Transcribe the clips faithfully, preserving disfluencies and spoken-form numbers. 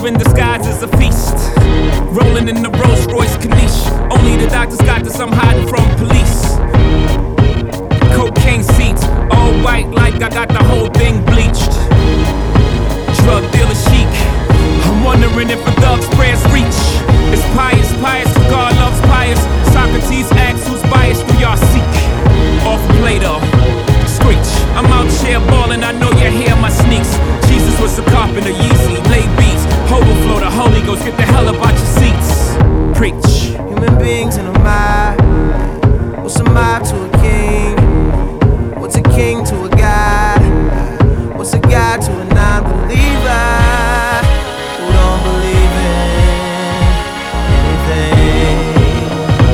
Pleasure in disguise is a feast. Rolling in the Rolls Royce Caniche. Only the doctors got this, I'm hiding from police. Cocaine seats, all white like I got the whole thing bleached. Drug dealer chic. I'm wondering if a thug's prayers reach. It's pious, pious, God loves pious. Socrates asks who's biased, do y'all seek? Off Plato, screech. I'm out here ballin', I know you hear my sneaks. Jesus was a carpenter, Yeezy, lay beats. Overflow, the Holy Ghost, get the hell up out your seats. Preach. Human beings in a mob. What's a mob to a king? What's a king to a god? What's a god to a non-believer who don't believe in anything?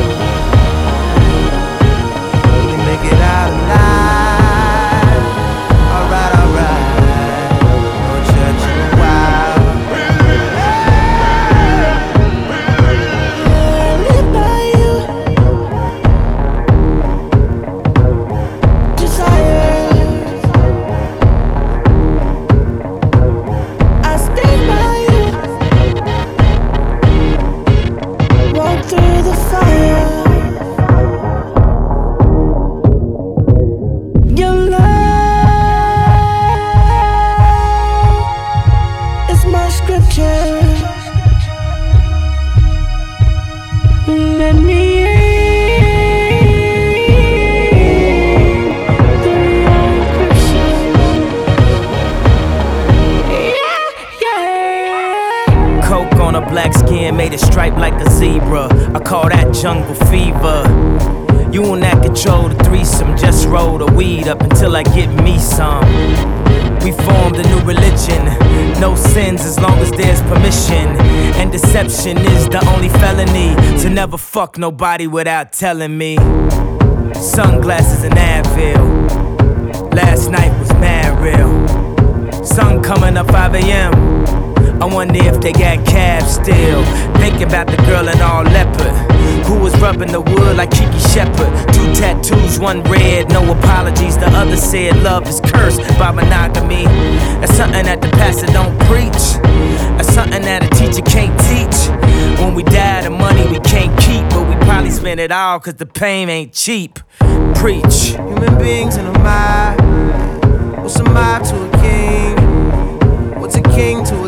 Will he make it out alive? Alright, alright. No church in a while. Live by you. Desire. I stay by you. Walk through the fire. Your love is my scripture. Let me in through your encryption. Yeah, yeah. Coke on a black skin, made it stripe like a zebra. I call that jungle fever. You and that control the threesome. Just roll the weed up until I get me some. We formed a new religion. No sins as long as there's permission. And deception is the only felony. To never fuck nobody without telling me. Sunglasses and Advil. Last night was mad real. Sun coming up five A M I wonder if they got cabs still. Thinking about the girl in all leopard who was rubbing the wood like Kiki Shepard. Two tattoos, one red, no apologies. The other said love is cursed by monogamy. That's something that the pastor don't preach. That's something that a teacher can't teach. When we die, the money we can't keep, but we probably spend it all cause the pain ain't cheap. Preach. Human beings in a mob. What's a mob to a king? What's a king to a